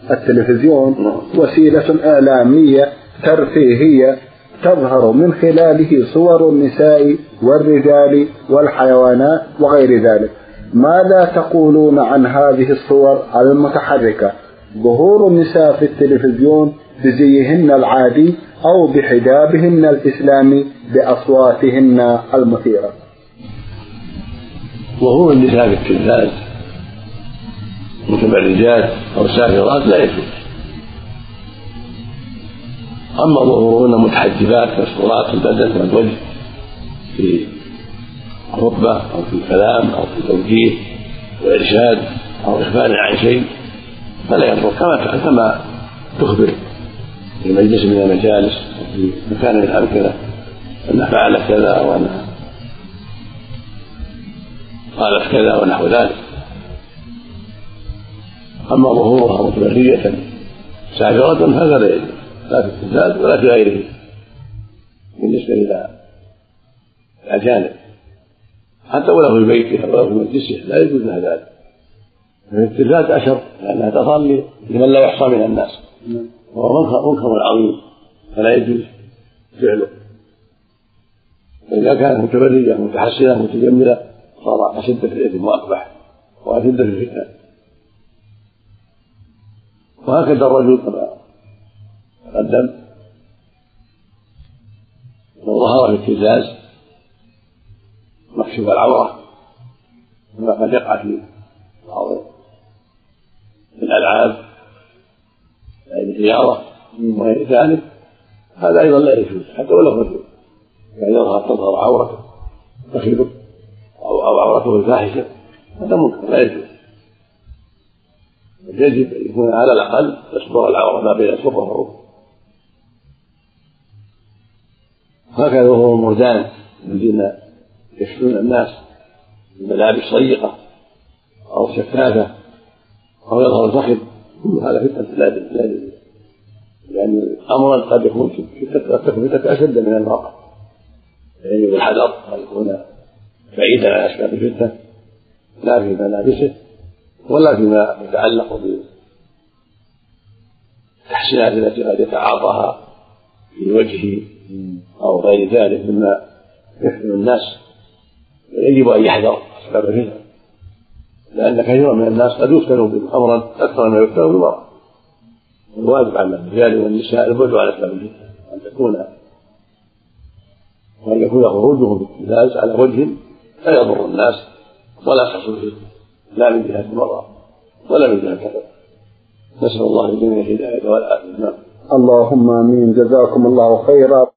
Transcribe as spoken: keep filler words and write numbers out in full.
التلفزيون وسيلة إعلامية ترفيهية تظهر من خلاله صور النساء والرجال والحيوانات وغير ذلك. ماذا تقولون عن هذه الصور المتحركة؟ ظهور النساء في التلفزيون بزيهن العادي أو بحجابهن الإسلامي بأصواتهن المثيرة. ظهور النساء في التلفاز متبرجات أو سافرات لا يجوز. أما ظهورهن متحجبات كالصورات امتدت من الوجه في خطبة أو في كلام أو في توجيه وإرشاد أو إخبار عن شيء فلا يضر، كما كما تخبر في مجلس من المجالس وفي مكان من الأمكنة أنها فعلت كذا وأنها قالت كذا ونحو ذلك. أما ظهورها متبرية سافرة فهذا لا يجوز، لا في التلفاز ولا في غيره بالنسبة إلى الأجانب، حتى ولو في بيتها ولو في مجلسها لا يجوز لها ذلك. في التلفاز أشر لأنها تصل لمن لا يحصى من الناس وهو منكر عظيم فلا يجوز فعله. فإذا كانت متبرجة متحسنة متجملة صار أشد في الإثم وأقبح وأشد في الفتنة. وهكذا الرجل كما تقدم لو ظهر في التلفاز مكشوف العورة كما قد يقع في بعض الألعاب الرياضة وغير ذلك هذا أيضا لا يجوز، حتى ولو رجل يعني يظهر تظهر عورته فخذه أو عورته الفاحشة هذا منكر لا يجوز. يجب أن يكون على الأقل تستر العورة ما بين السرة والركبة. هكذا وهو المردان الذين يفتون الناس بملابس ضيقة أو شفافة أو يظهر الفخذ كل هذا فتنة لا يجوز، لأن أمرا قد يكون فتنة أشد من الواقع، يجب الحذر أن يكون بعيدا عن أسباب الفتنة لا في ملابسه ولا فيما يتعلق بالتحسينات التي قد يتعاطاها في وجهه أو غير ذلك مما يفتن الناس. يجب أن يحذر أسباب الفتنة، لأن كثيرا من الناس قد يفتنوا بأمرا أكثر مما يفتنوا بالمرأة. الواجب على الرجال والنساء البعد عن أسباب الفتنة، أن تكون وأن يكون خروجهم في التلفاز على وجه لا يضر الناس ولا تحصل فتنة لا من جهة المرأة ولا من جهة الكفر. نسأل الله الجميع الهداية والعافية. اللهم آمين. جزاكم الله خيرا.